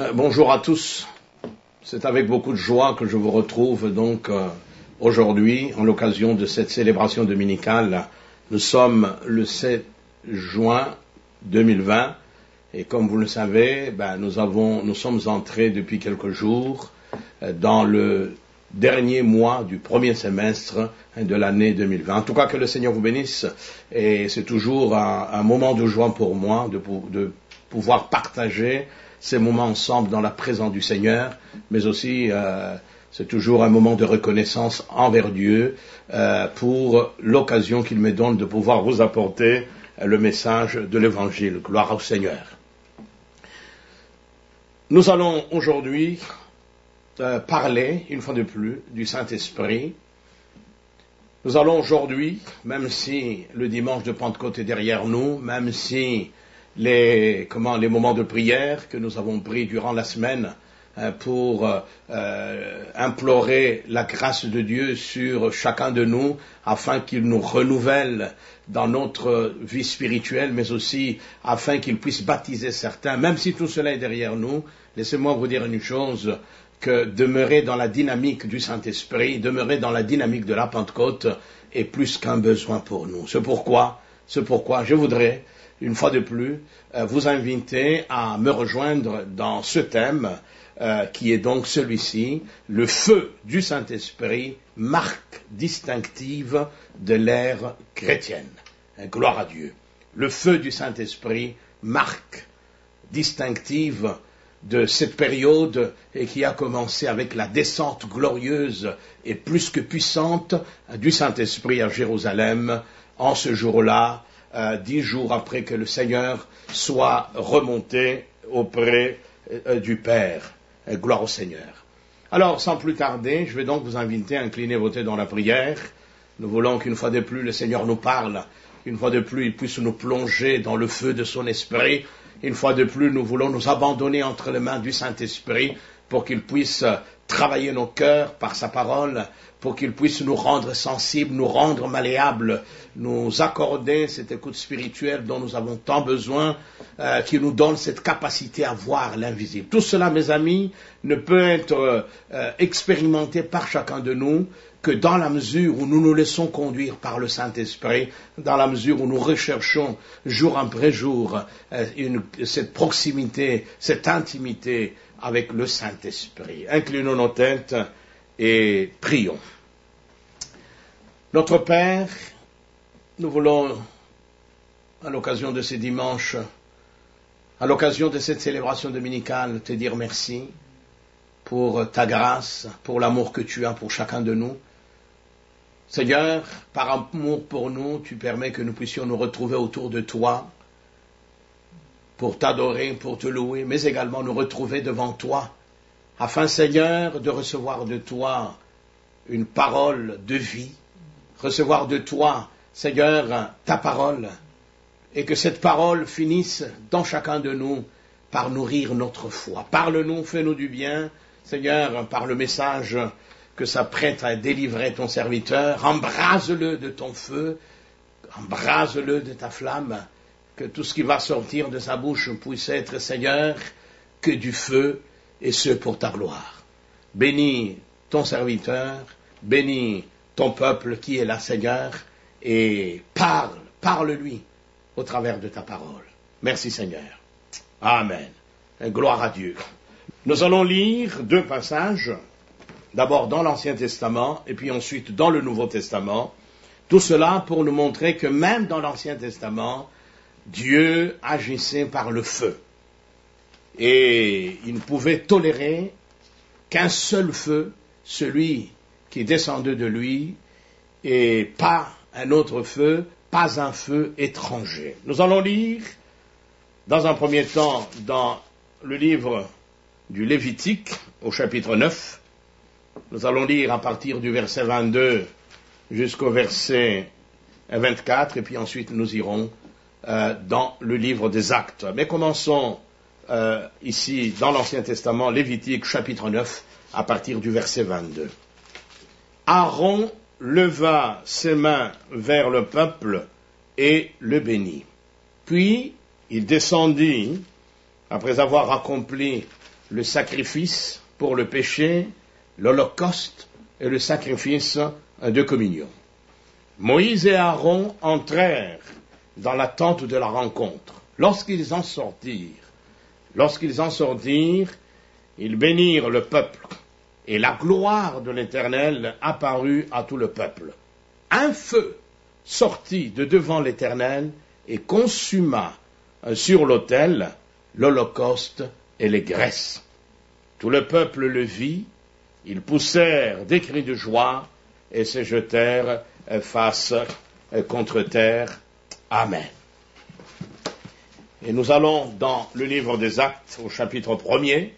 Bonjour à tous. C'est avec beaucoup de joie que je vous retrouve donc aujourd'hui en l'occasion de cette célébration dominicale. Nous sommes le 7 juin 2020 et comme vous le savez, nous sommes entrés depuis quelques jours dans le dernier mois du premier semestre de l'année 2020. En tout cas, que le Seigneur vous bénisse et c'est toujours un moment de joie pour moi de pouvoir partager ces moments ensemble dans la présence du Seigneur, mais aussi c'est toujours un moment de reconnaissance envers Dieu pour l'occasion qu'il me donne de pouvoir vous apporter le message de l'Évangile. Gloire au Seigneur. Nous allons aujourd'hui parler, une fois de plus, du Saint-Esprit. Nous allons aujourd'hui, même si le dimanche de Pentecôte est derrière nous, même si les moments de prière que nous avons pris durant la semaine pour implorer la grâce de Dieu sur chacun de nous afin qu'il nous renouvelle dans notre vie spirituelle, mais aussi afin qu'il puisse baptiser certains. Même si tout cela est derrière nous, laissez-moi vous dire une chose, que demeurer dans la dynamique du Saint-Esprit, demeurer dans la dynamique de la Pentecôte est plus qu'un besoin pour nous. C'est pourquoi je voudrais une fois de plus, vous inviter à me rejoindre dans ce thème qui est donc celui-ci, le feu du Saint-Esprit, marque distinctive de l'ère chrétienne. Gloire à Dieu. Le feu du Saint-Esprit, marque distinctive de cette période et qui a commencé avec la descente glorieuse et plus que puissante du Saint-Esprit à Jérusalem en ce jour-là, 10 jours après que le Seigneur soit remonté auprès du Père. Gloire au Seigneur. Alors, sans plus tarder, je vais donc vous inviter à incliner vos têtes dans la prière. Nous voulons qu'une fois de plus, le Seigneur nous parle. Une fois de plus, il puisse nous plonger dans le feu de son esprit. Une fois de plus, nous voulons nous abandonner entre les mains du Saint-Esprit pour qu'il puisse travailler nos cœurs par sa parole, pour qu'il puisse nous rendre sensibles, nous rendre malléables, nous accorder cette écoute spirituelle dont nous avons tant besoin, qui nous donne cette capacité à voir l'invisible. Tout cela, mes amis, ne peut être expérimenté par chacun de nous que dans la mesure où nous nous laissons conduire par le Saint-Esprit, dans la mesure où nous recherchons jour après jour cette proximité, cette intimité avec le Saint-Esprit. Inclinons nos têtes et prions. Notre Père, nous voulons, à l'occasion de ces dimanches, à l'occasion de cette célébration dominicale, te dire merci pour ta grâce, pour l'amour que tu as pour chacun de nous. Seigneur, par amour pour nous, tu permets que nous puissions nous retrouver autour de toi pour t'adorer, pour te louer, mais également nous retrouver devant toi, afin, Seigneur, de recevoir de toi une parole de vie, recevoir de toi, Seigneur, ta parole, et que cette parole finisse dans chacun de nous par nourrir notre foi. Parle-nous, fais-nous du bien, Seigneur, par le message que s'apprête à délivrer ton serviteur, embrase-le de ton feu, embrase-le de ta flamme, que tout ce qui va sortir de sa bouche puisse être, Seigneur, que du feu, et ce pour ta gloire. Bénis ton serviteur, bénis ton peuple qui est là, Seigneur, et parle-lui au travers de ta parole. Merci, Seigneur. Amen. Et gloire à Dieu. Nous allons lire 2 passages, d'abord dans l'Ancien Testament, et puis ensuite dans le Nouveau Testament. Tout cela pour nous montrer que même dans l'Ancien Testament, Dieu agissait par le feu. Et il ne pouvait tolérer qu'un seul feu, celui qui descendait de lui, et pas un autre feu, pas un feu étranger. Nous allons lire, dans un premier temps, dans le livre du Lévitique, au chapitre 9. Nous allons lire à partir du verset 22 jusqu'au verset 24, et puis ensuite nous irons dans le livre des Actes. Mais commençons ici dans l'Ancien Testament, Lévitique chapitre 9, à partir du verset 22. Aaron leva ses mains vers le peuple et le bénit. Puis il descendit, après avoir accompli le sacrifice pour le péché, l'holocauste et le sacrifice de communion. Moïse et Aaron entrèrent dans la tente de la rencontre. Lorsqu'ils en sortirent, ils bénirent le peuple, et la gloire de l'Éternel apparut à tout le peuple. Un feu sortit de devant l'Éternel et consuma sur l'autel l'holocauste et les graisses. Tout le peuple le vit, ils poussèrent des cris de joie et se jetèrent face contre terre. Amen. Et nous allons dans le livre des Actes au chapitre 1er,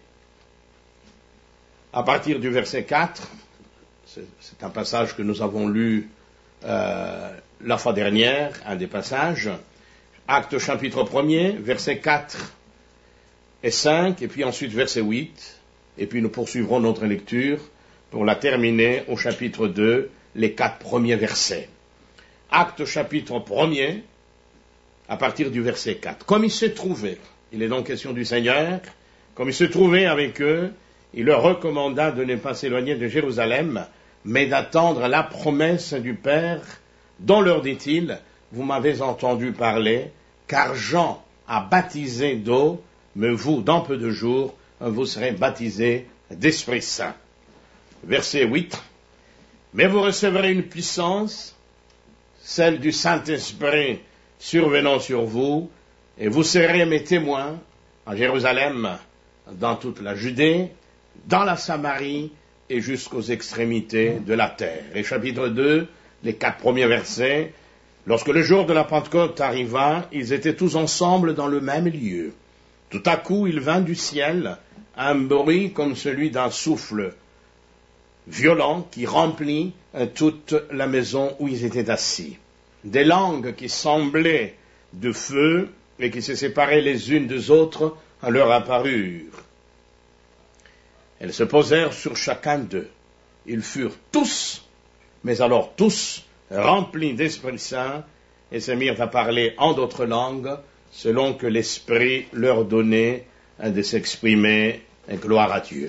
à partir du verset 4, c'est un passage que nous avons lu la fois dernière, un des passages, Actes chapitre 1er, versets 4 et 5, et puis ensuite verset 8, et puis nous poursuivrons notre lecture pour la terminer au chapitre 2, les 4 premiers versets. Actes chapitre 1er, à partir du verset 4. Comme il se trouvait, il est donc question du Seigneur, comme il se trouvait avec eux, il leur recommanda de ne pas s'éloigner de Jérusalem, mais d'attendre la promesse du Père, dont leur dit-il, vous m'avez entendu parler, car Jean a baptisé d'eau, mais vous, dans peu de jours, vous serez baptisés d'Esprit Saint. Verset 8. Mais vous recevrez une puissance, celle du Saint-Esprit survenant sur vous, et vous serez mes témoins à Jérusalem, dans toute la Judée, dans la Samarie et jusqu'aux extrémités de la terre. Et chapitre 2, les 4 premiers versets. Lorsque le jour de la Pentecôte arriva, ils étaient tous ensemble dans le même lieu. Tout à coup, il vint du ciel un bruit comme celui d'un souffle violent qui remplit toute la maison où ils étaient assis. Des langues qui semblaient de feu et qui se séparaient les unes des autres leur apparurent. Elles se posèrent sur chacun d'eux. Ils furent tous, mais alors tous, remplis d'Esprit Saint, et se mirent à parler en d'autres langues, selon que l'Esprit leur donnait de s'exprimer, et gloire à Dieu.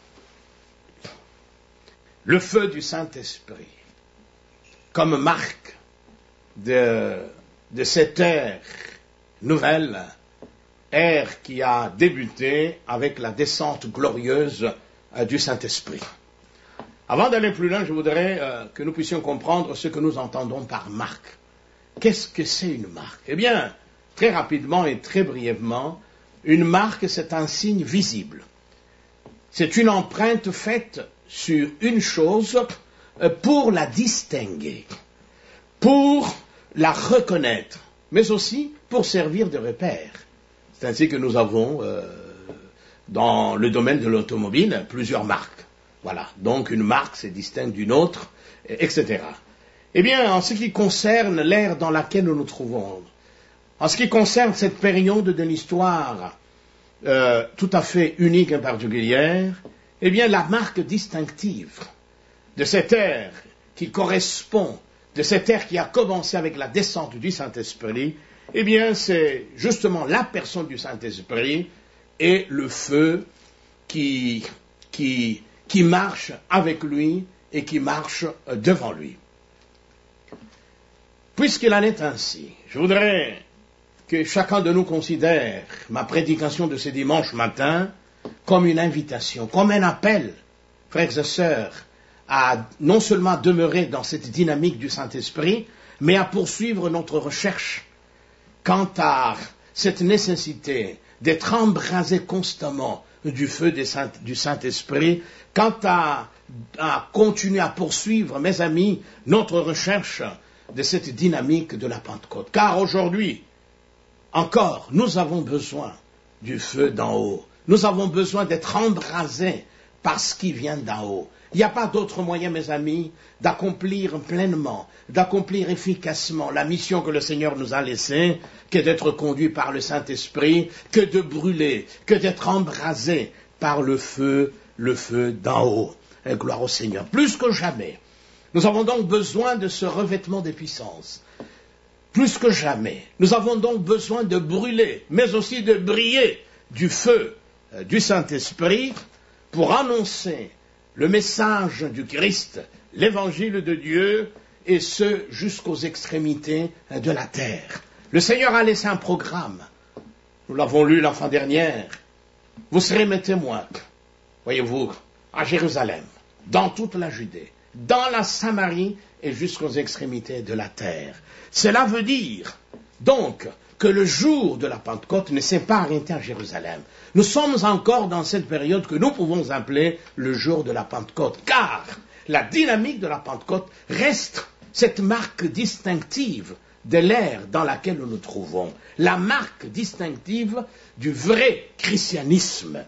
Le feu du Saint-Esprit, comme marque de cette ère nouvelle, ère qui a débuté avec la descente glorieuse du Saint-Esprit. Avant d'aller plus loin, je voudrais que nous puissions comprendre ce que nous entendons par marque. Qu'est-ce que c'est une marque? Eh bien, très rapidement et très brièvement, une marque, c'est un signe visible. C'est une empreinte faite sur une chose pour la distinguer, pour la reconnaître, mais aussi pour servir de repère. C'est ainsi que nous avons, dans le domaine de l'automobile, plusieurs marques. Voilà, donc une marque se distingue d'une autre, etc. Eh bien, en ce qui concerne l'ère dans laquelle nous nous trouvons, en ce qui concerne cette période de l'histoire tout à fait unique et particulière, eh bien, la marque distinctive de cette ère qui correspond, de cette ère qui a commencé avec la descente du Saint-Esprit, eh bien, c'est justement la personne du Saint-Esprit et le feu qui marche avec lui et qui marche devant lui. Puisqu'il en est ainsi, je voudrais que chacun de nous considère ma prédication de ce dimanche matin comme une invitation, comme un appel, frères et sœurs, à non seulement demeurer dans cette dynamique du Saint-Esprit, mais à poursuivre notre recherche quant à cette nécessité d'être embrasé constamment du feu du Saint-Esprit, quant à continuer à poursuivre, mes amis, notre recherche de cette dynamique de la Pentecôte. Car aujourd'hui, encore, nous avons besoin du feu d'en haut. Nous avons besoin d'être embrasés par ce qui vient d'en haut. Il n'y a pas d'autre moyen, mes amis, d'accomplir pleinement, d'accomplir efficacement la mission que le Seigneur nous a laissée, que d'être conduit par le Saint-Esprit, que de brûler, que d'être embrasé par le feu d'en haut. Et gloire au Seigneur. Plus que jamais, nous avons donc besoin de ce revêtement des puissances. Plus que jamais, nous avons donc besoin de brûler, mais aussi de briller du feu du Saint-Esprit pour annoncer le message du Christ, l'évangile de Dieu, et ce jusqu'aux extrémités de la terre. Le Seigneur a laissé un programme. Nous l'avons lu la fin dernière. Vous serez mes témoins, voyez-vous, à Jérusalem, dans toute la Judée, dans la Samarie et jusqu'aux extrémités de la terre. Cela veut dire, donc, que le jour de la Pentecôte ne s'est pas arrêté à Jérusalem. Nous sommes encore dans cette période que nous pouvons appeler le jour de la Pentecôte, car la dynamique de la Pentecôte reste cette marque distinctive de l'ère dans laquelle nous nous trouvons, la marque distinctive du vrai christianisme.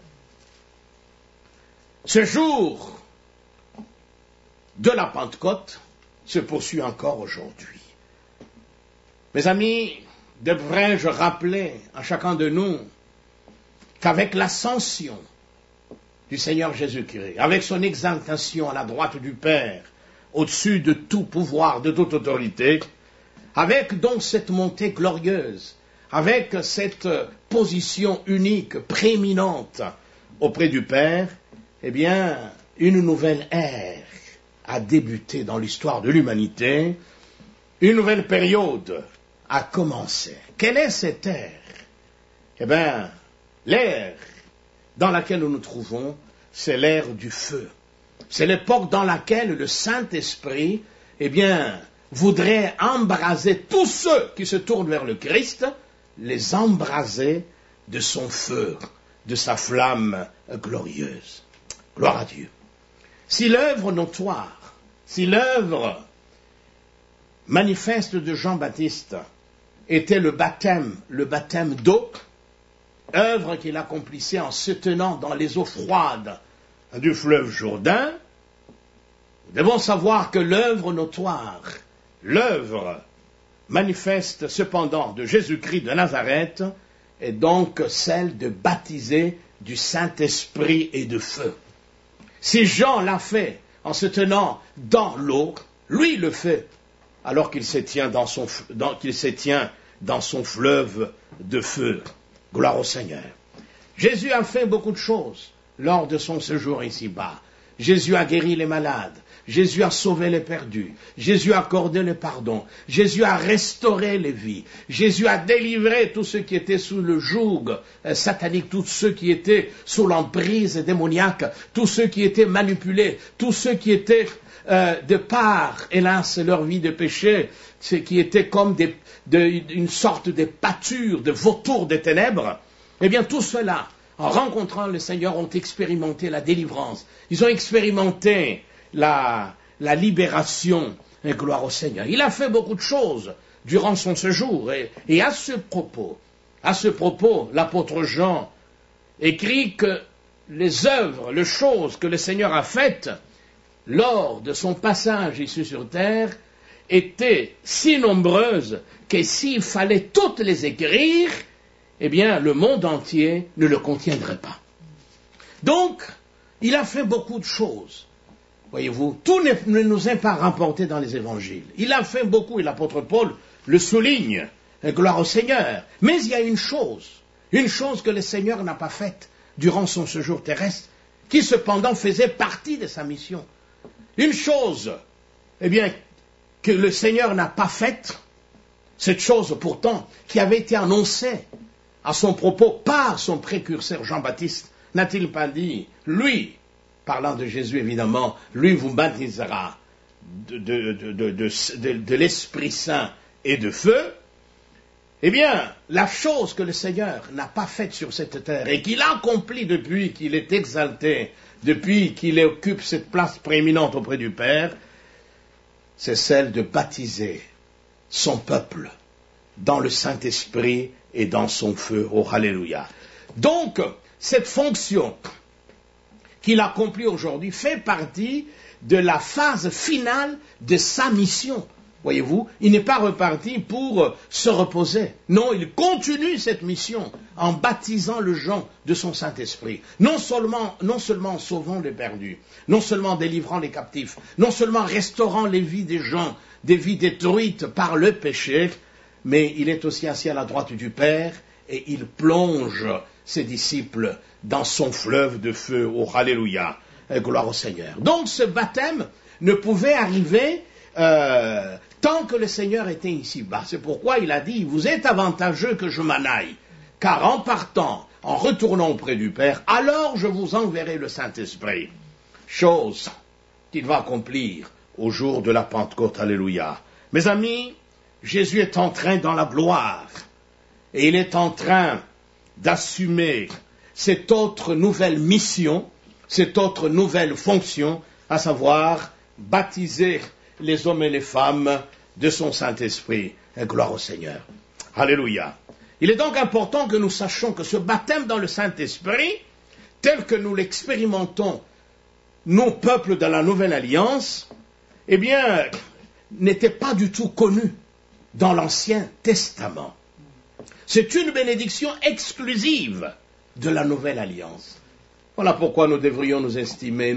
Ce jour de la Pentecôte se poursuit encore aujourd'hui. Mes amis, devrais-je rappeler à chacun de nous qu'avec l'ascension du Seigneur Jésus-Christ, avec son exaltation à la droite du Père, au-dessus de tout pouvoir, de toute autorité, avec donc cette montée glorieuse, avec cette position unique, prééminente auprès du Père, eh bien, une nouvelle ère a débuté dans l'histoire de l'humanité, une nouvelle période a commencé. Quelle est cette ère? Eh bien, l'ère dans laquelle nous nous trouvons, c'est l'ère du feu. C'est l'époque dans laquelle le Saint-Esprit, eh bien, voudrait embraser tous ceux qui se tournent vers le Christ, les embraser de son feu, de sa flamme glorieuse. Gloire à Dieu. Si l'œuvre notoire, si l'œuvre manifeste de Jean-Baptiste était le baptême d'eau, œuvre qu'il accomplissait en se tenant dans les eaux froides du fleuve Jourdain, nous devons savoir que l'œuvre notoire, l'œuvre manifeste cependant de Jésus-Christ de Nazareth est donc celle de baptiser du Saint-Esprit et de feu. Si Jean l'a fait en se tenant dans l'eau, lui le fait alors qu'il se tient dans son fleuve de feu. Gloire au Seigneur. Jésus a fait beaucoup de choses lors de son séjour ici-bas. Jésus a guéri les malades. Jésus a sauvé les perdus. Jésus a accordé le pardon. Jésus a restauré les vies. Jésus a délivré tous ceux qui étaient sous le joug satanique, tous ceux qui étaient sous l'emprise démoniaque, tous ceux qui étaient manipulés, tous ceux qui étaient de par, hélas, leur vie de péché, qui étaient comme une sorte de pâture, de vautours des ténèbres. Eh bien, tout cela, en rencontrant le Seigneur, ont expérimenté la délivrance. Ils ont expérimenté la libération, et gloire au Seigneur. Il a fait beaucoup de choses durant son séjour. Et à ce propos, l'apôtre Jean écrit que les œuvres, les choses que le Seigneur a faites lors de son passage ici sur terre étaient si nombreuses que s'il fallait toutes les écrire, eh bien, le monde entier ne le contiendrait pas. Donc, il a fait beaucoup de choses. Voyez-vous, tout ne nous est pas rapporté dans les évangiles. Il a fait beaucoup, et l'apôtre Paul le souligne, gloire au Seigneur. Mais il y a une chose que le Seigneur n'a pas faite durant son séjour terrestre, qui cependant faisait partie de sa mission. Une chose, eh bien, que le Seigneur n'a pas faite, cette chose pourtant qui avait été annoncée à son propos par son précurseur Jean-Baptiste, n'a-t-il pas dit, lui, parlant de Jésus évidemment, lui vous baptisera de l'Esprit Saint et de feu. Eh bien, la chose que le Seigneur n'a pas faite sur cette terre et qu'il a accomplie depuis qu'il est exalté, depuis qu'il occupe cette place prééminente auprès du Père, c'est celle de baptiser son peuple dans le Saint-Esprit et dans son feu. Oh, alléluia. Donc, cette fonction qu'il accomplit aujourd'hui fait partie de la phase finale de sa mission. Voyez-vous, il n'est pas reparti pour se reposer. Non, il continue cette mission en baptisant les gens de son Saint-Esprit. Non seulement en sauvant les perdus, non seulement en délivrant les captifs, non seulement en restaurant les vies des gens, des vies détruites par le péché, mais il est aussi assis à la droite du Père et il plonge ses disciples dans son fleuve de feu. Oh, alléluia, gloire au Seigneur. Donc ce baptême ne pouvait arriver tant que le Seigneur était ici-bas. C'est pourquoi il a dit, vous êtes avantageux que je m'en aille, car en partant, en retournant auprès du Père, alors je vous enverrai le Saint-Esprit. Chose qu'il va accomplir au jour de la Pentecôte. Alléluia. Mes amis, Jésus est entré dans la gloire et il est en train d'assumer cette autre nouvelle mission, cette autre nouvelle fonction, à savoir baptiser les hommes et les femmes de son Saint-Esprit. Et gloire au Seigneur. Alléluia. Il est donc important que nous sachions que ce baptême dans le Saint-Esprit, tel que nous l'expérimentons, nos peuples de la Nouvelle Alliance, eh bien, n'était pas du tout connu dans l'Ancien Testament. C'est une bénédiction exclusive de la Nouvelle Alliance. Voilà pourquoi nous devons nous estimer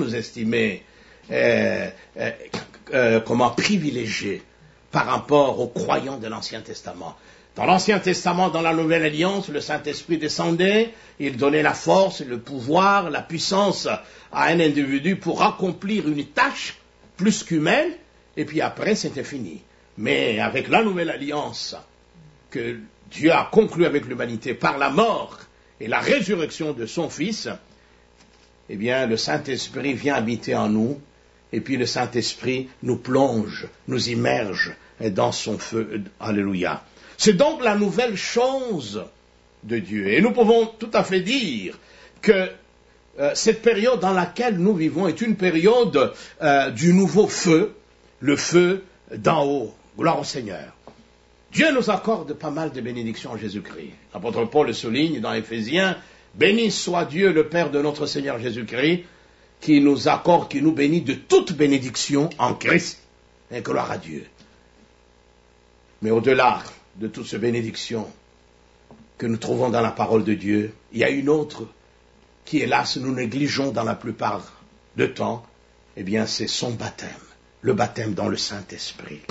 privilégiés par rapport aux croyants de l'Ancien Testament. Dans l'Ancien Testament, dans la Nouvelle Alliance, le Saint-Esprit descendait, il donnait la force, le pouvoir, la puissance à un individu pour accomplir une tâche plus qu'humaine, et puis après c'était fini. Mais avec la Nouvelle Alliance que Dieu a conclue avec l'humanité par la mort et la résurrection de son Fils, eh bien le Saint-Esprit vient habiter en nous, et puis le Saint-Esprit nous plonge, nous immerge dans son feu. Alléluia. C'est donc la nouvelle chose de Dieu. Et nous pouvons tout à fait dire que cette période dans laquelle nous vivons est une période du nouveau feu, le feu d'en haut. Gloire au Seigneur. Dieu nous accorde pas mal de bénédictions en Jésus-Christ. L'apôtre Paul le souligne dans Éphésiens, « Béni soit Dieu, le Père de notre Seigneur Jésus-Christ, qui nous accorde, qui nous bénit de toute bénédiction en Christ. » Et gloire à Dieu. Mais au-delà de toutes ces bénédictions que nous trouvons dans la parole de Dieu, il y a une autre qui, hélas, nous négligeons dans la plupart du temps, eh bien, c'est son baptême, le baptême dans le Saint-Esprit.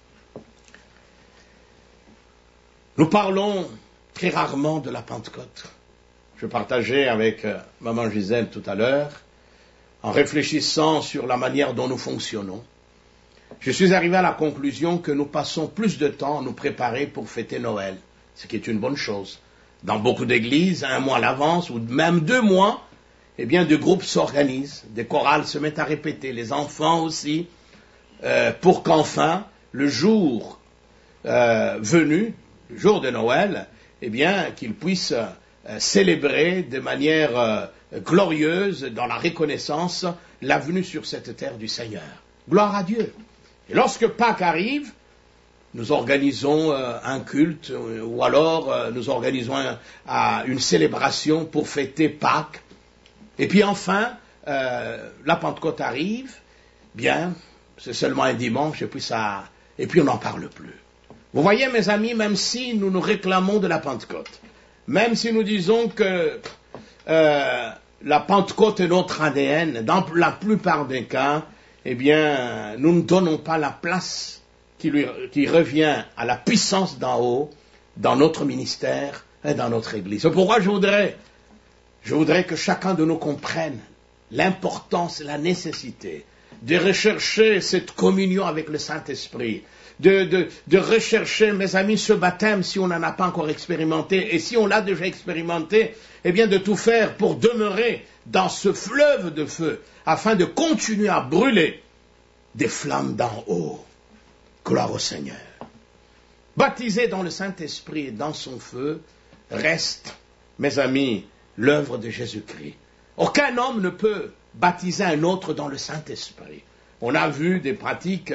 Nous parlons très rarement de la Pentecôte. Je partageais avec maman Gisèle tout à l'heure, en réfléchissant sur la manière dont nous fonctionnons. Je suis arrivé à la conclusion que nous passons plus de temps à nous préparer pour fêter Noël, ce qui est une bonne chose. Dans beaucoup d'églises, 1 mois à l'avance, ou même 2 mois, eh bien, des groupes s'organisent, des chorales se mettent à répéter, les enfants aussi, pour qu'enfin, le jour venu, le jour de Noël, eh bien, qu'ils puissent célébrer de manière glorieuse, dans la reconnaissance, la venue sur cette terre du Seigneur. Gloire à Dieu. Et lorsque Pâques arrive, nous organisons un culte ou alors nous organisons une célébration pour fêter Pâques. Et puis enfin, la Pentecôte arrive, bien, c'est seulement un dimanche et puis on n'en parle plus. Vous voyez mes amis, même si nous nous réclamons de la Pentecôte, même si nous disons que la Pentecôte est notre ADN, dans la plupart des cas, eh bien, nous ne donnons pas la place qui revient à la puissance d'en haut, dans notre ministère et dans notre Église. C'est pourquoi je voudrais que chacun de nous comprenne l'importance et la nécessité de rechercher cette communion avec le Saint-Esprit, de rechercher, mes amis, ce baptême si on n'en a pas encore expérimenté, et si on l'a déjà expérimenté, eh bien de tout faire pour demeurer dans ce fleuve de feu, afin de continuer à brûler des flammes d'en haut. Gloire au Seigneur. Baptisé dans le Saint-Esprit et dans son feu, reste, mes amis, l'œuvre de Jésus-Christ. Aucun homme ne peut baptiser un autre dans le Saint-Esprit. On a vu des pratiques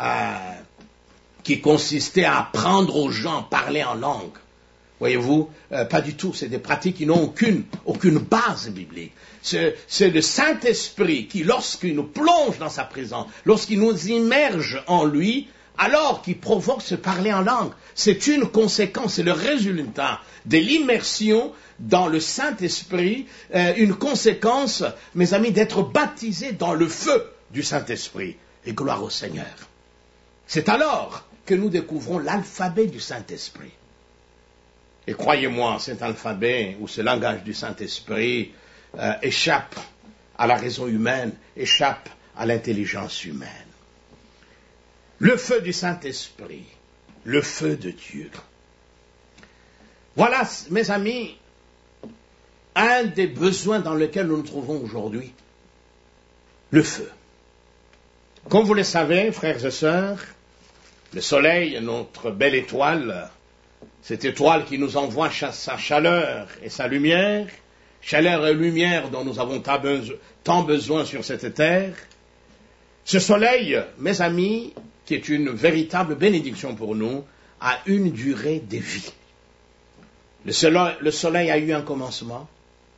qui consistaient à apprendre aux gens à parler en langue. Voyez-vous, pas du tout. C'est des pratiques qui n'ont aucune base biblique. C'est le Saint-Esprit qui, lorsqu'il nous plonge dans sa présence, lorsqu'il nous immerge en lui, alors qu'il provoque se parler en langue. C'est une conséquence, c'est le résultat de l'immersion dans le Saint-Esprit, une conséquence, mes amis, d'être baptisé dans le feu du Saint-Esprit. Et gloire au Seigneur. C'est alors que nous découvrons l'alphabet du Saint-Esprit. Et croyez-moi, cet alphabet ou ce langage du Saint-Esprit échappe à la raison humaine, échappe à l'intelligence humaine. Le feu du Saint-Esprit, le feu de Dieu. Voilà, mes amis, un des besoins dans lesquels nous nous trouvons aujourd'hui. Le feu. Comme vous le savez, frères et sœurs, le soleil, notre belle étoile, cette étoile qui nous envoie sa chaleur et sa lumière, chaleur et lumière dont nous avons tant besoin sur cette terre, ce soleil, mes amis, qui est une véritable bénédiction pour nous, a une durée de vie. Le soleil a eu un commencement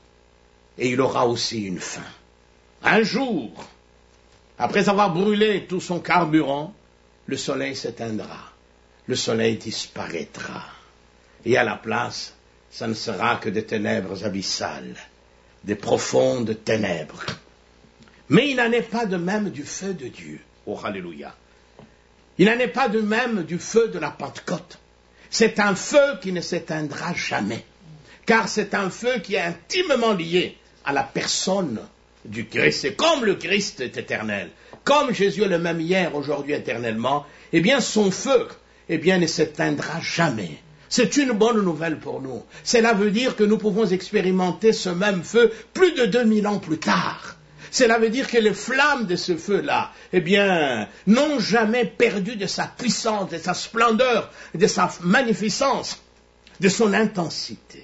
et il aura aussi une fin. Un jour, après avoir brûlé tout son carburant, le soleil s'éteindra, le soleil disparaîtra. Et à la place, ça ne sera que des ténèbres abyssales, des profondes ténèbres. Mais il n'en est pas de même du feu de Dieu. Oh, alléluia. Il n'en est pas de même du feu de la Pentecôte. C'est un feu qui ne s'éteindra jamais, car c'est un feu qui est intimement lié à la personne du Christ. Et comme le Christ est éternel, comme Jésus est le même hier, aujourd'hui, éternellement, eh bien son feu, eh bien ne s'éteindra jamais. C'est une bonne nouvelle pour nous. Cela veut dire que nous pouvons expérimenter ce même feu plus de 2000 ans plus tard. Cela veut dire que les flammes de ce feu-là, eh bien, n'ont jamais perdu de sa puissance, de sa splendeur, de sa magnificence, de son intensité.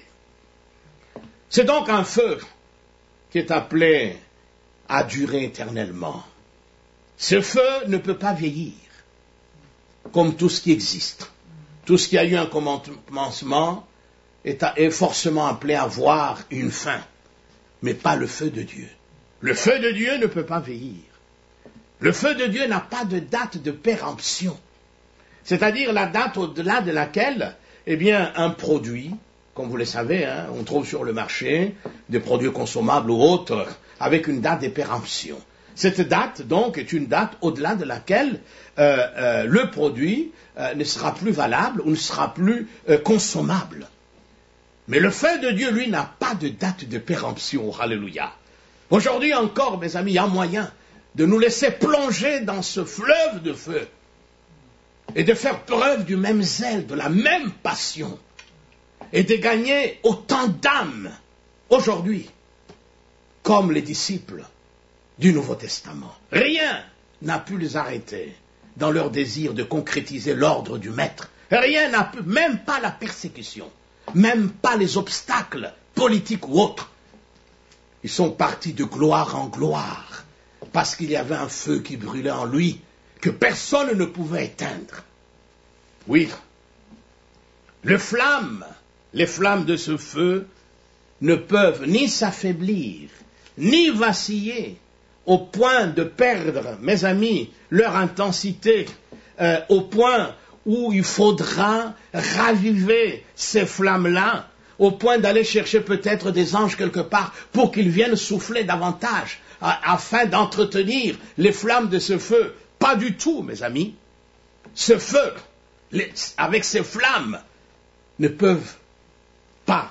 C'est donc un feu qui est appelé à durer éternellement. Ce feu ne peut pas vieillir, comme tout ce qui existe. Tout ce qui a eu un commencement est forcément appelé à avoir une fin, mais pas le feu de Dieu. Le feu de Dieu ne peut pas vieillir. Le feu de Dieu n'a pas de date de péremption. C'est-à-dire la date au-delà de laquelle, eh bien, un produit, comme vous le savez, hein, on trouve sur le marché des produits consommables ou autres avec une date de péremption. Cette date, donc, est une date au-delà de laquelle le produit ne sera plus valable ou ne sera plus consommable. Mais le feu de Dieu, lui, n'a pas de date de péremption. Alléluia. Aujourd'hui encore, mes amis, il y a moyen de nous laisser plonger dans ce fleuve de feu et de faire preuve du même zèle, de la même passion et de gagner autant d'âmes aujourd'hui comme les disciples du Nouveau Testament. Rien n'a pu les arrêter dans leur désir de concrétiser l'ordre du Maître. Rien n'a pu, même pas la persécution, même pas les obstacles politiques ou autres. Ils sont partis de gloire en gloire, parce qu'il y avait un feu qui brûlait en lui, que personne ne pouvait éteindre. Oui, les flammes de ce feu ne peuvent ni s'affaiblir, ni vaciller, au point de perdre, mes amis, leur intensité, au point où il faudra raviver ces flammes-là, au point d'aller chercher peut-être des anges quelque part pour qu'ils viennent souffler davantage, afin d'entretenir les flammes de ce feu. Pas du tout, mes amis. Ce feu, avec ces flammes, ne peuvent pas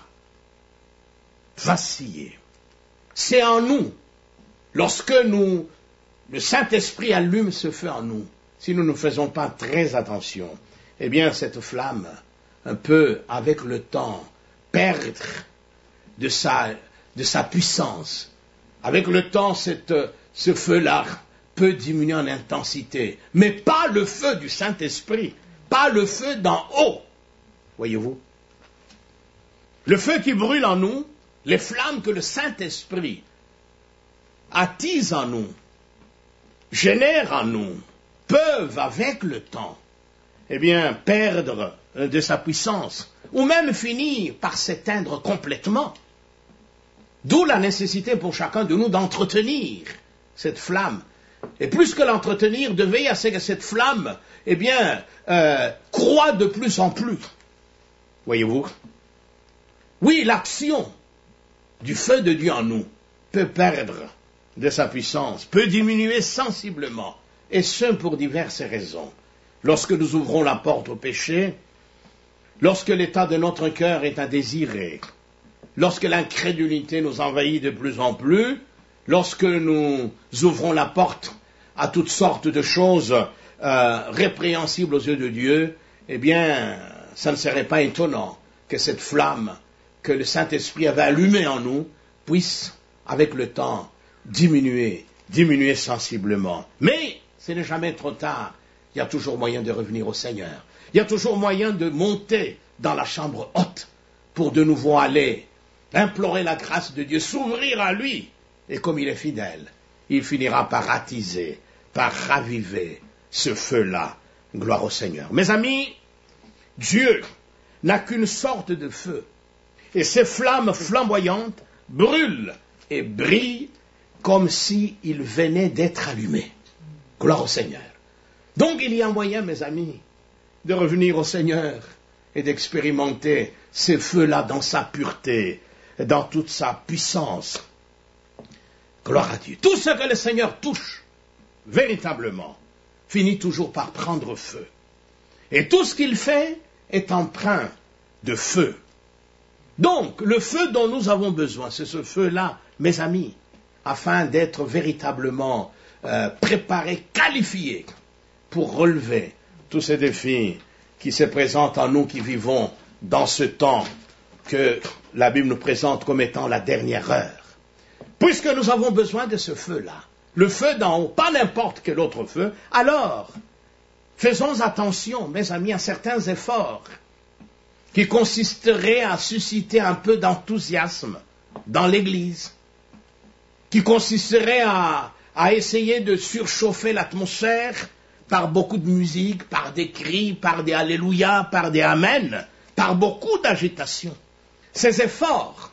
vaciller. C'est en nous, lorsque le Saint-Esprit allume ce feu en nous, si nous ne faisons pas très attention, eh bien cette flamme, un peu avec le temps, perdre de sa puissance. Avec le temps, ce feu-là peut diminuer en intensité, mais pas le feu du Saint-Esprit, pas le feu d'en haut. Voyez-vous? Le feu qui brûle en nous, les flammes que le Saint-Esprit attise en nous, génère en nous, peuvent, avec le temps, eh bien, perdre de sa puissance, ou même finir par s'éteindre complètement. D'où la nécessité pour chacun de nous d'entretenir cette flamme. Et plus que l'entretenir, de veiller à ce que cette flamme, eh bien, croît de plus en plus. Voyez-vous? Oui, l'action du feu de Dieu en nous peut perdre de sa puissance, peut diminuer sensiblement, et ce pour diverses raisons. Lorsque nous ouvrons la porte au péché, lorsque l'état de notre cœur est indésiré, lorsque l'incrédulité nous envahit de plus en plus, lorsque nous ouvrons la porte à toutes sortes de choses répréhensibles aux yeux de Dieu, eh bien, ça ne serait pas étonnant que cette flamme que le Saint-Esprit avait allumée en nous puisse, avec le temps, diminuer sensiblement. Mais ce n'est jamais trop tard. Il y a toujours moyen de revenir au Seigneur. Il y a toujours moyen de monter dans la chambre haute pour de nouveau aller implorer la grâce de Dieu, s'ouvrir à lui. Et comme il est fidèle, il finira par attiser, par raviver ce feu-là. Gloire au Seigneur. Mes amis, Dieu n'a qu'une sorte de feu. Et ces flammes flamboyantes brûlent et brillent comme s'ils venaient d'être allumés. Gloire au Seigneur. Donc il y a moyen, mes amis, de revenir au Seigneur et d'expérimenter ces feux-là dans sa pureté, dans toute sa puissance. Gloire à Dieu. Tout ce que le Seigneur touche, véritablement, finit toujours par prendre feu. Et tout ce qu'il fait est empreint de feu. Donc, le feu dont nous avons besoin, c'est ce feu-là, mes amis, afin d'être véritablement préparés, qualifiés pour relever tous ces défis qui se présentent à nous qui vivons dans ce temps que la Bible nous présente comme étant la dernière heure. Puisque nous avons besoin de ce feu-là, le feu d'en haut, pas n'importe quel autre feu, alors faisons attention, mes amis, à certains efforts qui consisteraient à susciter un peu d'enthousiasme dans l'Église, qui consisteraient à essayer de surchauffer l'atmosphère par beaucoup de musique, par des cris, par des alléluia, par des amen, par beaucoup d'agitation. Ces efforts,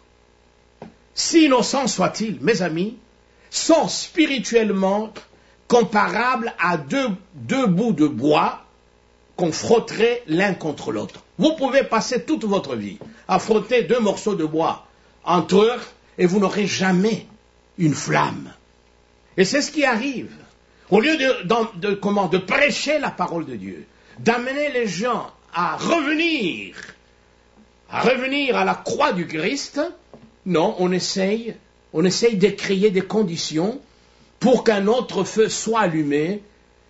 si innocents soient-ils, mes amis, sont spirituellement comparables à deux bouts de bois qu'on frotterait l'un contre l'autre. Vous pouvez passer toute votre vie à frotter deux morceaux de bois entre eux et vous n'aurez jamais une flamme. Et c'est ce qui arrive. Au lieu de prêcher la parole de Dieu, d'amener les gens à revenir à la croix du Christ, non, on essaye de créer des conditions pour qu'un autre feu soit allumé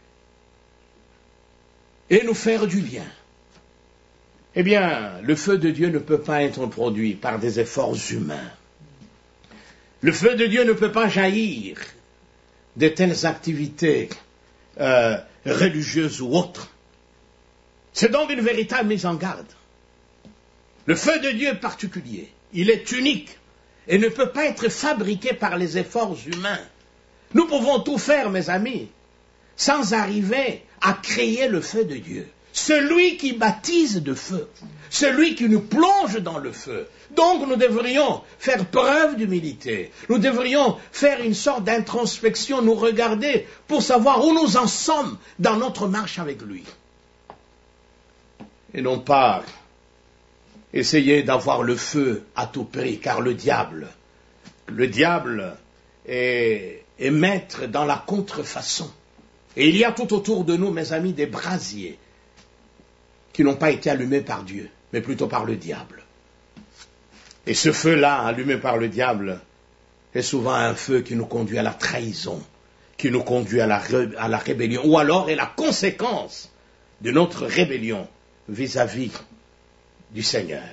et nous faire du bien. Eh bien, le feu de Dieu ne peut pas être produit par des efforts humains. Le feu de Dieu ne peut pas jaillir de telles activités religieuses ou autres. C'est donc une véritable mise en garde. Le feu de Dieu est particulier, il est unique et ne peut pas être fabriqué par les efforts humains. Nous pouvons tout faire, mes amis, sans arriver à créer le feu de Dieu. Celui qui baptise de feu, celui qui nous plonge dans le feu. Donc nous devrions faire preuve d'humilité. Nous devrions faire une sorte d'introspection, nous regarder pour savoir où nous en sommes dans notre marche avec lui. Et non pas essayer d'avoir le feu à tout prix, car le diable est maître dans la contrefaçon. Et il y a tout autour de nous, mes amis, des brasiers qui n'ont pas été allumés par Dieu, mais plutôt par le diable. Et ce feu-là, allumé par le diable, est souvent un feu qui nous conduit à la trahison, qui nous conduit à la rébellion, ou alors est la conséquence de notre rébellion vis-à-vis du Seigneur.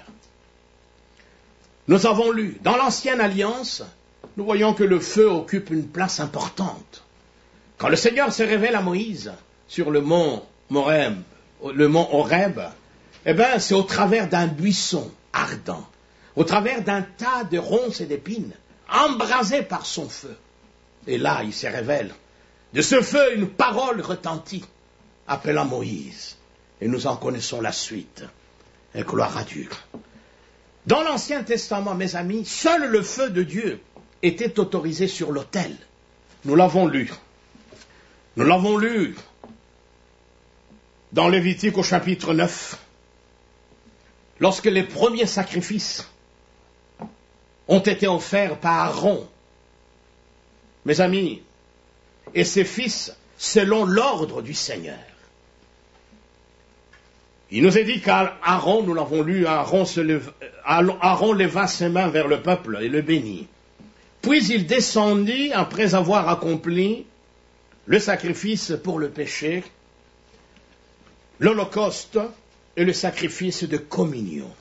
Nous avons lu, dans l'Ancienne Alliance, nous voyons que le feu occupe une place importante. Quand le Seigneur se révèle à Moïse sur le mont Horeb, eh bien, c'est au travers d'un buisson ardent, au travers d'un tas de ronces et d'épines, embrasé par son feu. Et là, il se révèle. De ce feu, une parole retentit, appelant Moïse. Et nous en connaissons la suite. Et gloire à Dieu. Dans l'Ancien Testament, mes amis, seul le feu de Dieu était autorisé sur l'autel. Nous l'avons lu. Nous l'avons lu dans Lévitique au chapitre 9. Lorsque les premiers sacrifices ont été offerts par Aaron, mes amis, et ses fils, selon l'ordre du Seigneur. Il nous est dit qu'Aaron, nous l'avons lu, Aaron leva ses mains vers le peuple et le bénit. Puis il descendit après avoir accompli le sacrifice pour le péché, l'holocauste et le sacrifice de communion.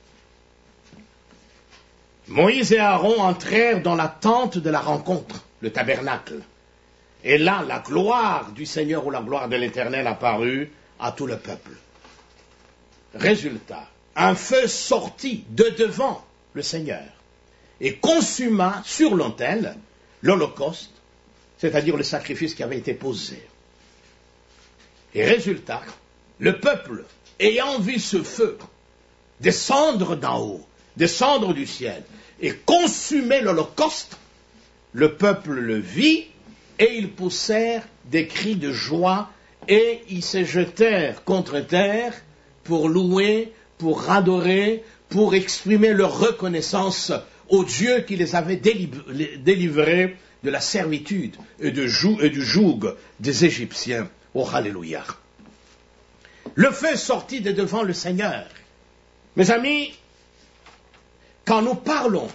Moïse et Aaron entrèrent dans la tente de la rencontre, le tabernacle. Et là, la gloire du Seigneur ou la gloire de l'Éternel apparut à tout le peuple. Résultat, un feu sortit de devant le Seigneur et consuma sur l'autel l'holocauste, c'est-à-dire le sacrifice qui avait été posé. Et résultat, le peuple, ayant vu ce feu descendre d'en haut, descendre du ciel, et consumer l'holocauste, le peuple le vit, et ils poussèrent des cris de joie, et ils se jetèrent contre terre pour louer, pour adorer, pour exprimer leur reconnaissance au Dieu qui les avait délivrés de la servitude et du joug des Égyptiens. Oh, Alléluia. Le feu sortit de devant le Seigneur. Mes amis, quand nous parlons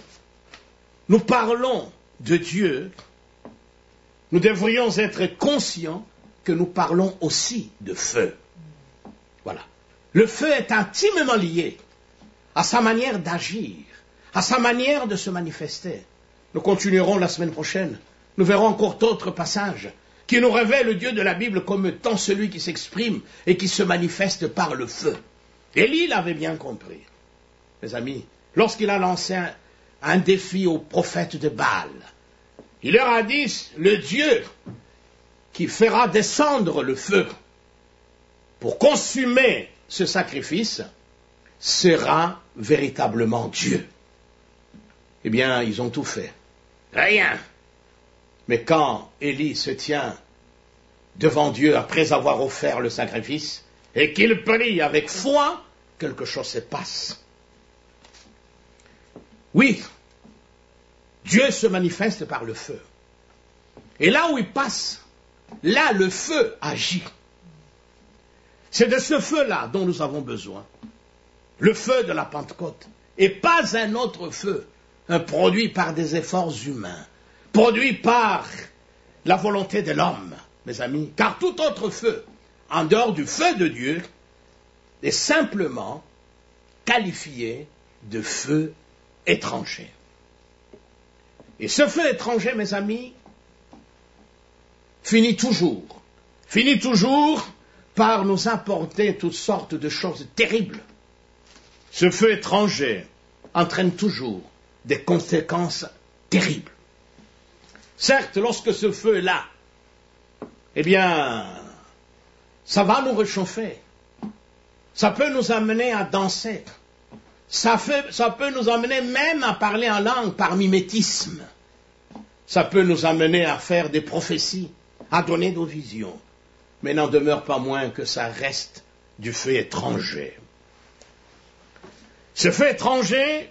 de Dieu, nous devrions être conscients que nous parlons aussi de feu. Voilà. Le feu est intimement lié à sa manière d'agir, à sa manière de se manifester. Nous continuerons la semaine prochaine. Nous verrons encore d'autres passages qui nous révèlent le Dieu de la Bible comme étant celui qui s'exprime et qui se manifeste par le feu. Élie l'avait bien compris. Mes amis, lorsqu'il a lancé un défi aux prophètes de Baal, il leur a dit, le Dieu qui fera descendre le feu pour consumer ce sacrifice sera véritablement Dieu. Eh bien, ils ont tout fait. Rien. Mais quand Élie se tient devant Dieu après avoir offert le sacrifice et qu'il prie avec foi, quelque chose se passe. Oui, Dieu se manifeste par le feu. Et là où il passe, là le feu agit. C'est de ce feu-là dont nous avons besoin. Le feu de la Pentecôte. Et pas un autre feu, produit par des efforts humains, produit par la volonté de l'homme, mes amis. Car tout autre feu, en dehors du feu de Dieu, est simplement qualifié de feu étranger. Et ce feu étranger, mes amis, finit toujours par nous apporter toutes sortes de choses terribles. Ce feu étranger entraîne toujours des conséquences terribles. Certes, lorsque ce feu est là, eh bien, ça va nous réchauffer. Ça peut nous amener à danser. Ça peut nous amener même à parler en langue par mimétisme. Ça peut nous amener à faire des prophéties, à donner des visions. Mais n'en demeure pas moins que ça reste du feu étranger. Ce feu étranger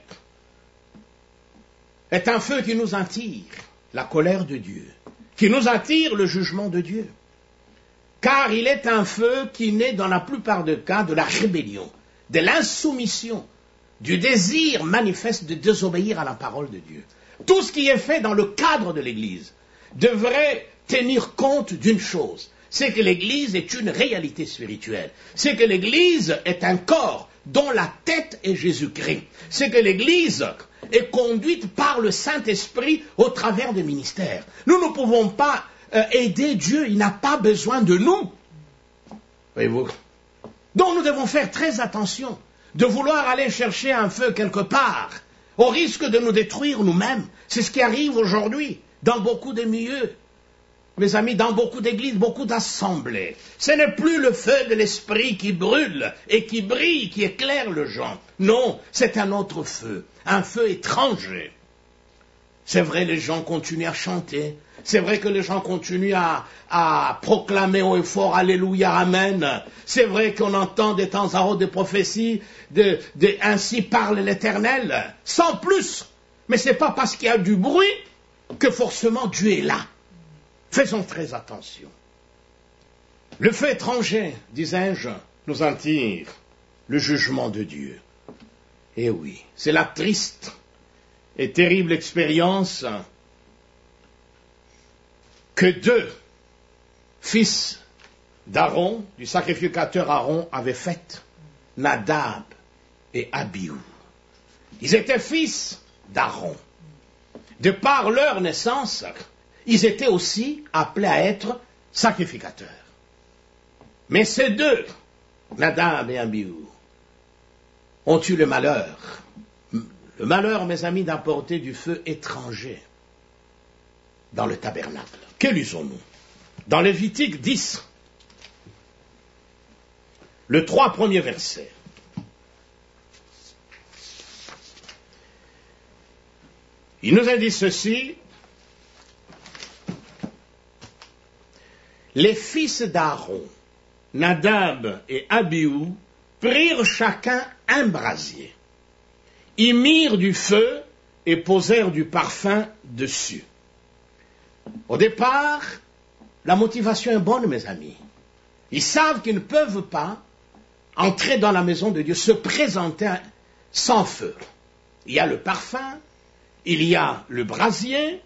est un feu qui nous attire la colère de Dieu, qui nous attire le jugement de Dieu. Car il est un feu qui naît dans la plupart des cas de la rébellion, de l'insoumission, du désir manifeste de désobéir à la parole de Dieu. Tout ce qui est fait dans le cadre de l'Église devrait tenir compte d'une chose, c'est que l'Église est une réalité spirituelle, c'est que l'Église est un corps dont la tête est Jésus-Christ, c'est que l'Église est conduite par le Saint-Esprit au travers des ministères. Nous ne pouvons pas aider Dieu, il n'a pas besoin de nous. Voyez-vous? Donc nous devons faire très attention de vouloir aller chercher un feu quelque part, au risque de nous détruire nous-mêmes. C'est ce qui arrive aujourd'hui dans beaucoup de milieux. Mes amis, dans beaucoup d'églises, beaucoup d'assemblées. Ce n'est plus le feu de l'esprit qui brûle et qui brille, qui éclaire les gens. Non, c'est un autre feu, un feu étranger. C'est vrai, les gens continuent à chanter. C'est vrai que les gens continuent à proclamer haut et fort Alléluia, Amen. C'est vrai qu'on entend de temps à autre des prophéties ainsi parle l'Éternel, sans plus. Mais ce n'est pas parce qu'il y a du bruit que forcément Dieu est là. Faisons très attention. Le feu étranger, disais-je, nous attire le jugement de Dieu. Eh oui, c'est la triste et terrible expérience que deux fils d'Aaron, du sacrificateur Aaron, avaient faite, Nadab et Abihu. Ils étaient fils d'Aaron. De par leur naissance, ils étaient aussi appelés à être sacrificateurs. Mais ces deux, Nadab et Abihu, ont eu le malheur, mes amis, d'apporter du feu étranger dans le tabernacle. Que lisons-nous? Dans Lévitique 10, le 3 premiers versets. Il nous a dit ceci: les fils d'Aaron, Nadab et Abihu, prirent chacun un brasier, y mirent du feu et posèrent du parfum dessus. Au départ, la motivation est bonne, mes amis. Ils savent qu'ils ne peuvent pas entrer dans la maison de Dieu, se présenter sans feu. Il y a le parfum, il y a le brasier,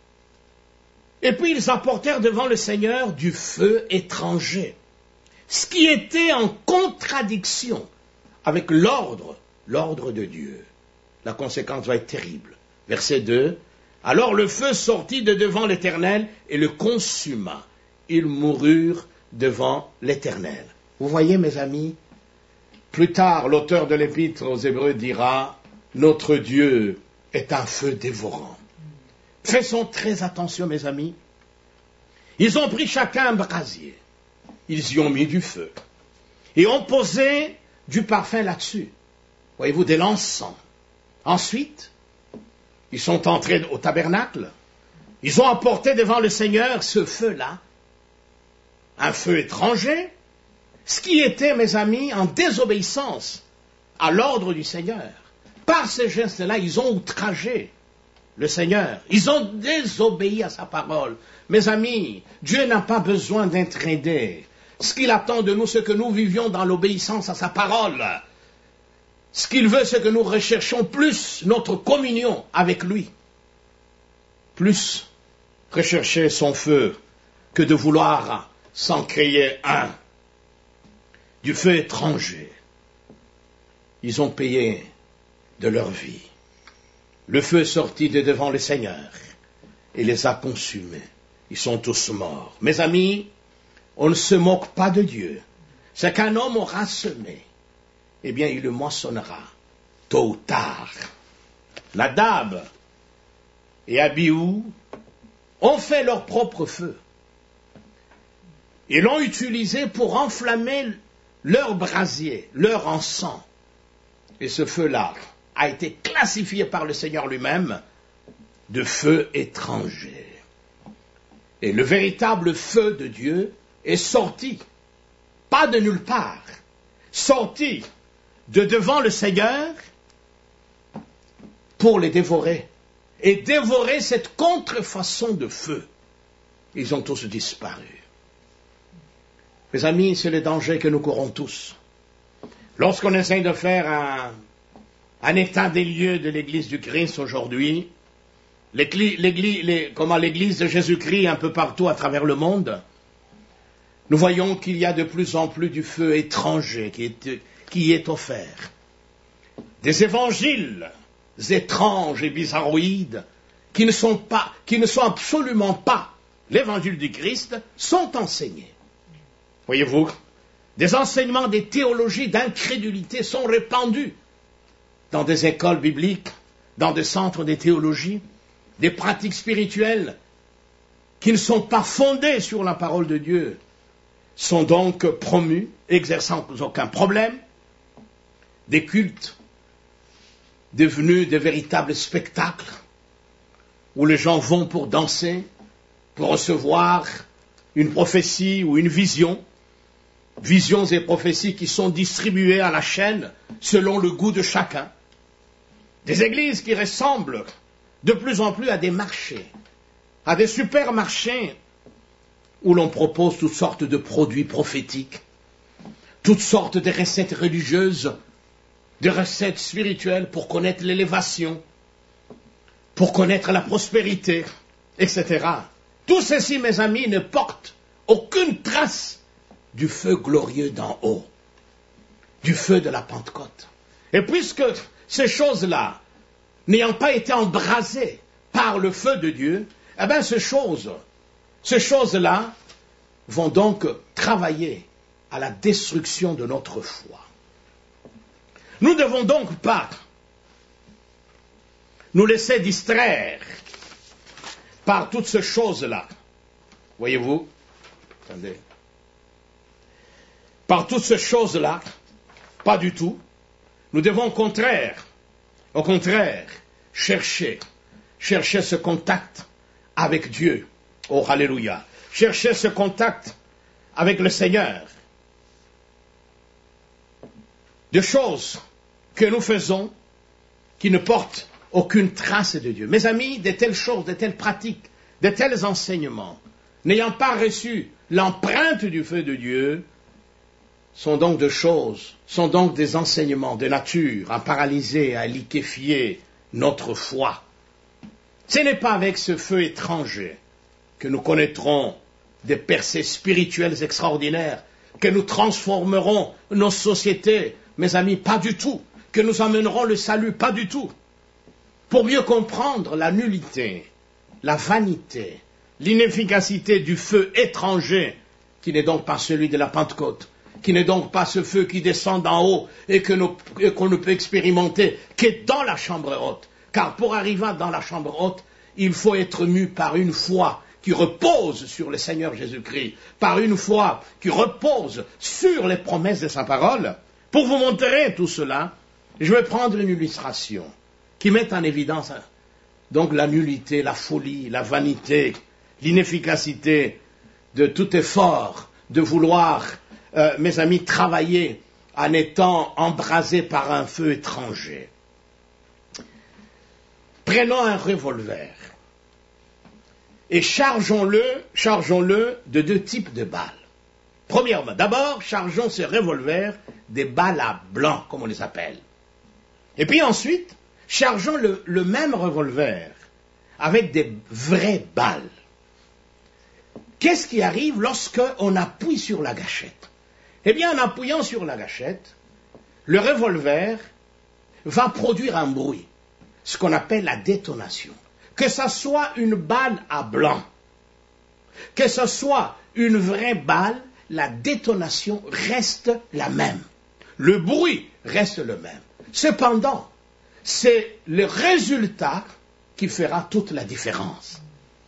et puis ils apportèrent devant le Seigneur du feu étranger, ce qui était en contradiction avec l'ordre de Dieu. La conséquence va être terrible. Verset 2, alors le feu sortit de devant l'Éternel et le consuma. Ils moururent devant l'Éternel. Vous voyez, mes amis, plus tard, l'auteur de l'Épître aux Hébreux dira, notre Dieu est un feu dévorant. Faisons très attention, mes amis. Ils ont pris chacun un brasier. Ils y ont mis du feu. Et ont posé du parfum là-dessus. Voyez-vous, de l'encens. Ensuite, ils sont entrés au tabernacle. Ils ont apporté devant le Seigneur ce feu-là, un feu étranger, ce qui était, mes amis, en désobéissance à l'ordre du Seigneur. Par ces gestes-là, ils ont outragé le Seigneur. Ils ont désobéi à sa parole. Mes amis, Dieu n'a pas besoin d'être aidé. Ce qu'il attend de nous, c'est que nous vivions dans l'obéissance à sa parole. Ce qu'il veut, c'est que nous recherchions plus notre communion avec lui. Plus rechercher son feu que de vouloir s'en créer un. Du feu étranger. Ils ont payé de leur vie. Le feu sortit de devant le Seigneur et les a consumés. Ils sont tous morts. Mes amis, on ne se moque pas de Dieu. Ce qu'un homme aura semé, eh bien, il le moissonnera, tôt ou tard. Nadab et Abihu ont fait leur propre feu. Ils l'ont utilisé pour enflammer leur brasier, leur encens. Et ce feu-là a été classifié par le Seigneur lui-même de feu étranger. Et le véritable feu de Dieu est sorti, pas de nulle part, sorti de devant le Seigneur pour les dévorer. Et dévorer cette contrefaçon de feu. Ils ont tous disparu. Mes amis, c'est le danger que nous courons tous. Lorsqu'on essaie de faire un état des lieux de l'Église du Christ aujourd'hui, l'Église de Jésus-Christ un peu partout à travers le monde, nous voyons qu'il y a de plus en plus du feu étranger qui est offert. Des évangiles étranges et bizarroïdes qui ne sont absolument pas l'évangile du Christ sont enseignés. Voyez-vous, des enseignements, des théologies d'incrédulité sont répandus dans des écoles bibliques, dans des centres de théologie, des pratiques spirituelles qui ne sont pas fondées sur la parole de Dieu sont donc promus, exerçant aucun problème, des cultes devenus de véritables spectacles où les gens vont pour danser, pour recevoir une prophétie ou une vision, visions et prophéties qui sont distribuées à la chaîne selon le goût de chacun. Des églises qui ressemblent de plus en plus à des marchés, à des supermarchés où l'on propose toutes sortes de produits prophétiques. toutes sortes de recettes religieuses, de recettes spirituelles pour connaître l'élévation, pour connaître la prospérité, etc. Tout ceci, mes amis, ne porte aucune trace du feu glorieux d'en haut, du feu de la Pentecôte. Et puisque ces choses-là, n'ayant pas été embrasées par le feu de Dieu, eh bien ces choses-là vont donc travailler à la destruction de notre foi. Nous ne devons donc pas nous laisser distraire par toutes ces choses-là. Voyez-vous? Attendez. Par toutes ces choses-là, pas du tout. Nous devons au contraire, chercher ce contact avec Dieu. Oh, alléluia. Chercher ce contact avec le Seigneur. Des choses que nous faisons qui ne portent aucune trace de Dieu. Mes amis, de telles choses, de telles pratiques, de tels enseignements, n'ayant pas reçu l'empreinte du feu de Dieu, sont donc des enseignements de nature à paralyser, à liquéfier notre foi. Ce n'est pas avec ce feu étranger que nous connaîtrons des percées spirituelles extraordinaires, que nous transformerons nos sociétés, mes amis, pas du tout, que nous amènerons le salut, pas du tout. Pour mieux comprendre la nullité, la vanité, l'inefficacité du feu étranger, qui n'est donc pas celui de la Pentecôte, qui n'est donc pas ce feu qui descend d'en haut et qu'on ne peut expérimenter que dans la chambre haute. Car pour arriver dans la chambre haute, il faut être mu par une foi qui repose sur le Seigneur Jésus-Christ, par une foi qui repose sur les promesses de sa parole. Pour vous montrer tout cela, je vais prendre une illustration qui met en évidence donc la nullité, la folie, la vanité, l'inefficacité de tout effort de vouloir, mes amis, travailler en étant embrasés par un feu étranger. Prenons un revolver et chargeons-le de deux types de balles. Premièrement, d'abord, chargeons ce revolver des balles à blanc, comme on les appelle. Et puis ensuite, chargeons le même revolver avec des vraies balles. Qu'est-ce qui arrive lorsqu'on appuie sur la gâchette? Eh bien, en appuyant sur la gâchette, le revolver va produire un bruit, ce qu'on appelle la détonation. Que ce soit une balle à blanc, que ce soit une vraie balle, la détonation reste la même. Le bruit reste le même. Cependant, c'est le résultat qui fera toute la différence.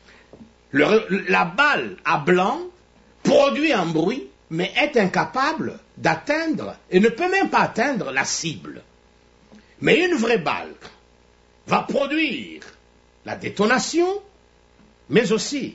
La balle à blanc produit un bruit, mais est incapable d'atteindre, et ne peut même pas atteindre la cible. Mais une vraie balle va produire la détonation, mais aussi,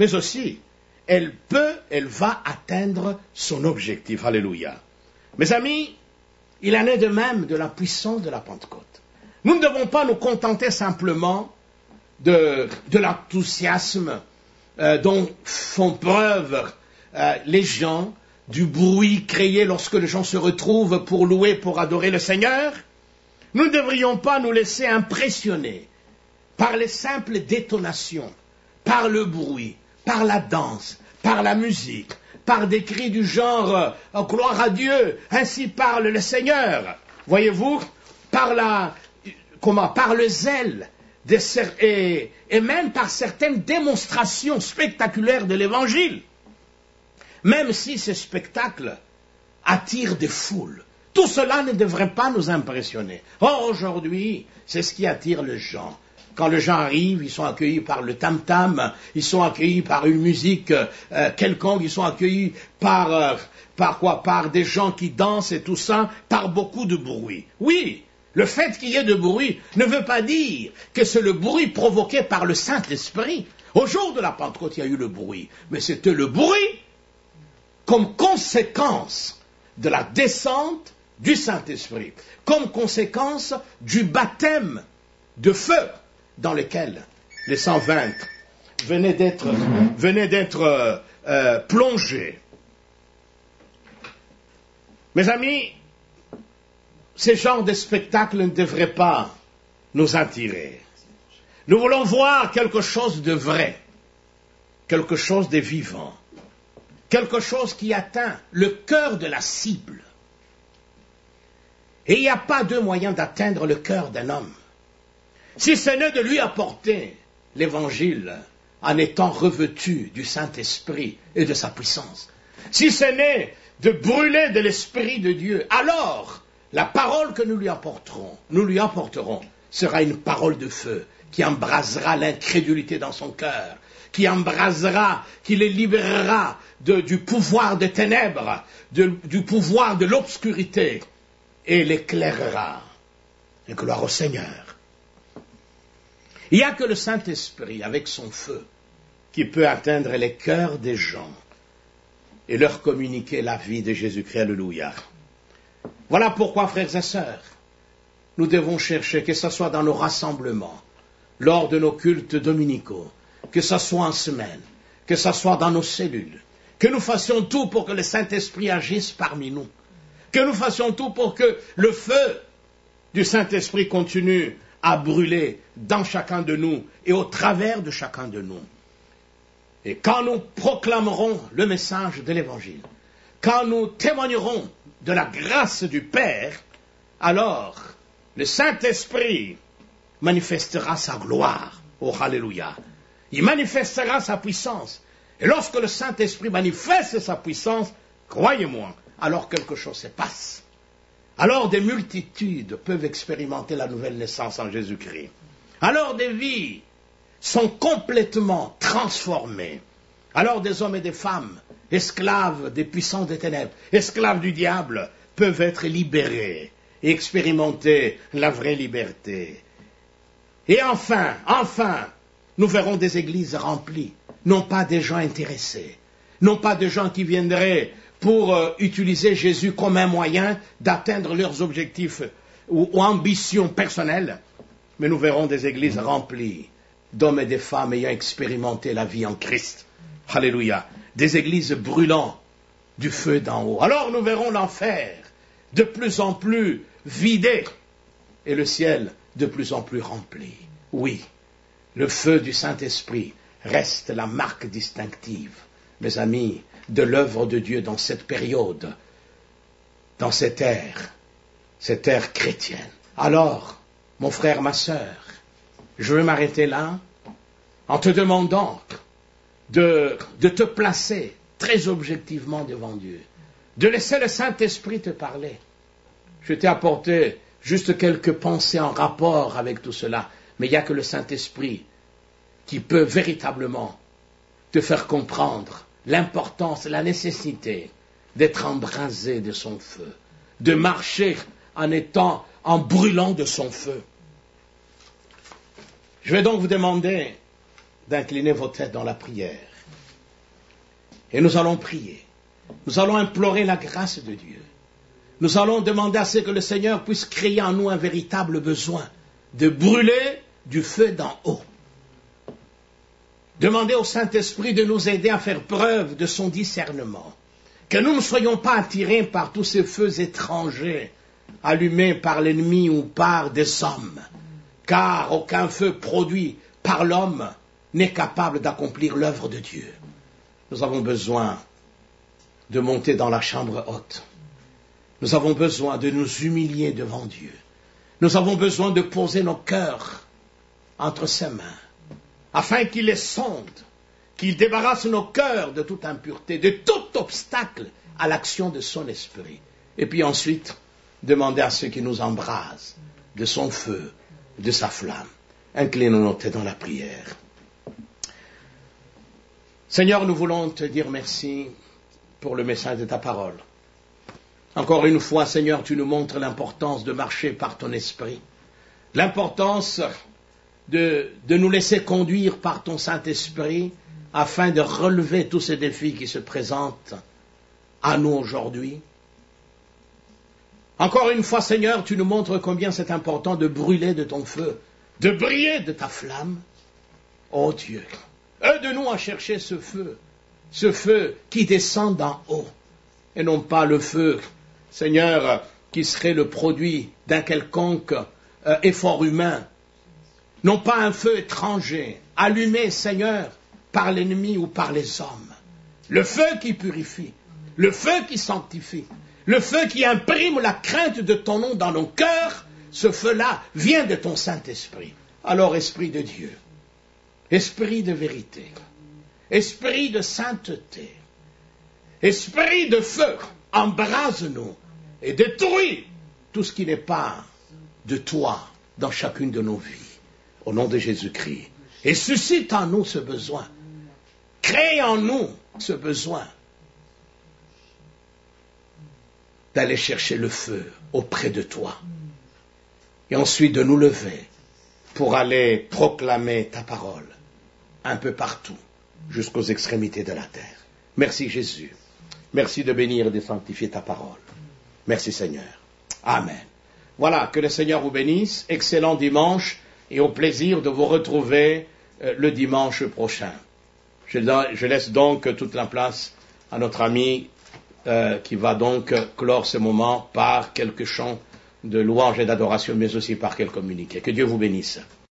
elle va atteindre son objectif. Alléluia. Mes amis, il en est de même de la puissance de la Pentecôte. Nous ne devons pas nous contenter simplement de l'enthousiasme dont font preuve les gens, du bruit créé lorsque les gens se retrouvent pour louer, pour adorer le Seigneur. Nous ne devrions pas nous laisser impressionner par les simples détonations, par le bruit, par la danse, par la musique, par des cris du genre « Gloire à Dieu, ainsi parle le Seigneur ». Voyez-vous, par le zèle, et même par certaines démonstrations spectaculaires de l'Évangile. Même si ces spectacles attirent des foules, tout cela ne devrait pas nous impressionner. Or, aujourd'hui, c'est ce qui attire les gens. Quand les gens arrivent, ils sont accueillis par le tam-tam, ils sont accueillis par une musique quelconque, ils sont accueillis par des gens qui dansent et tout ça, par beaucoup de bruit. Oui, le fait qu'il y ait de bruit ne veut pas dire que c'est le bruit provoqué par le Saint-Esprit. Au jour de la Pentecôte, il y a eu le bruit, mais c'était le bruit comme conséquence de la descente du Saint-Esprit, comme conséquence du baptême de feu dans lequel les 120 venaient d'être plongés. Mes amis, ce genre de spectacle ne devrait pas nous attirer. Nous voulons voir quelque chose de vrai, quelque chose de vivant, quelque chose qui atteint le cœur de la cible. Et il n'y a pas deux moyens d'atteindre le cœur d'un homme, si ce n'est de lui apporter l'évangile en étant revêtu du Saint-Esprit et de sa puissance. Si ce n'est de brûler de l'Esprit de Dieu, alors la parole que nous lui apporterons, sera une parole de feu qui embrasera l'incrédulité dans son cœur, qui embrasera, qui les libérera du pouvoir des ténèbres, du pouvoir de l'obscurité, et l'éclairera. Et gloire au Seigneur. Il n'y a que le Saint-Esprit, avec son feu, qui peut atteindre les cœurs des gens et leur communiquer la vie de Jésus-Christ. Alléluia. Voilà pourquoi, frères et sœurs, nous devons chercher, que ce soit dans nos rassemblements, lors de nos cultes dominicaux, que ce soit en semaine, que ce soit dans nos cellules, que nous fassions tout pour que le Saint-Esprit agisse parmi nous, que nous fassions tout pour que le feu du Saint-Esprit continue à brûler dans chacun de nous et au travers de chacun de nous. Et quand nous proclamerons le message de l'Évangile, quand nous témoignerons de la grâce du Père, alors le Saint-Esprit manifestera sa gloire. Oh, Alléluia. Il manifestera sa puissance. Et lorsque le Saint-Esprit manifeste sa puissance, croyez-moi, alors quelque chose se passe. Alors des multitudes peuvent expérimenter la nouvelle naissance en Jésus-Christ. Alors des vies sont complètement transformées. Alors des hommes et des femmes, esclaves des puissances des ténèbres, esclaves du diable, peuvent être libérés et expérimenter la vraie liberté. Et enfin, nous verrons des églises remplies, non pas des gens intéressés, non pas des gens qui viendraient pour utiliser Jésus comme un moyen d'atteindre leurs objectifs ou ambitions personnelles, mais nous verrons des églises remplies d'hommes et de femmes ayant expérimenté la vie en Christ. Alléluia. Des églises brûlant du feu d'en haut. Alors nous verrons l'enfer de plus en plus vidé et le ciel de plus en plus rempli. Oui, le feu du Saint-Esprit reste la marque distinctive, mes amis, de l'œuvre de Dieu dans cette période, dans cette ère chrétienne. Alors, mon frère, ma sœur, je vais m'arrêter là en te demandant de te placer très objectivement devant Dieu, de laisser le Saint-Esprit te parler. Je t'ai apporté juste quelques pensées en rapport avec tout cela, mais il n'y a que le Saint-Esprit qui peut véritablement te faire comprendre l'importance, la nécessité d'être embrasé de son feu, de marcher en brûlant de son feu. Je vais donc vous demander d'incliner vos têtes dans la prière. Et nous allons prier. Nous allons implorer la grâce de Dieu. Nous allons demander à ce que le Seigneur puisse créer en nous un véritable besoin de brûler du feu d'en haut. Demander au Saint-Esprit de nous aider à faire preuve de son discernement. Que nous ne soyons pas attirés par tous ces feux étrangers allumés par l'ennemi ou par des hommes. Car aucun feu produit par l'homme n'est capable d'accomplir l'œuvre de Dieu. Nous avons besoin de monter dans la chambre haute. Nous avons besoin de nous humilier devant Dieu. Nous avons besoin de poser nos cœurs entre ses mains, afin qu'il les sonde, qu'il débarrasse nos cœurs de toute impureté, de tout obstacle à l'action de son esprit. Et puis ensuite, demander à ceux qui nous embrasent de son feu, de sa flamme. Inclinons nos têtes dans la prière. Seigneur, nous voulons te dire merci pour le message de ta parole. Encore une fois, Seigneur, tu nous montres l'importance de marcher par ton esprit, l'importance de nous laisser conduire par ton Saint-Esprit afin de relever tous ces défis qui se présentent à nous aujourd'hui. Encore une fois, Seigneur, tu nous montres combien c'est important de brûler de ton feu, de briller de ta flamme. Oh Dieu, aide-nous à chercher ce feu qui descend d'en haut, et non pas le feu Seigneur, qui serait le produit d'un quelconque effort humain. Non pas un feu étranger, allumé, Seigneur, par l'ennemi ou par les hommes. Le feu qui purifie, le feu qui sanctifie, le feu qui imprime la crainte de ton nom dans nos cœurs, ce feu-là vient de ton Saint-Esprit. Alors, Esprit de Dieu, Esprit de vérité, Esprit de sainteté, Esprit de feu, embrase-nous et détruis tout ce qui n'est pas de toi dans chacune de nos vies. Au nom de Jésus-Christ. Et suscite en nous ce besoin. Crée en nous ce besoin d'aller chercher le feu auprès de toi. Et ensuite de nous lever pour aller proclamer ta parole un peu partout, jusqu'aux extrémités de la terre. Merci Jésus. Merci de bénir et de sanctifier ta parole. Merci Seigneur. Amen. Voilà, que le Seigneur vous bénisse. Excellent dimanche et au plaisir de vous retrouver le dimanche prochain. Je laisse donc toute la place à notre ami qui va donc clore ce moment par quelques chants de louange et d'adoration, mais aussi par quelques communiqués. Que Dieu vous bénisse.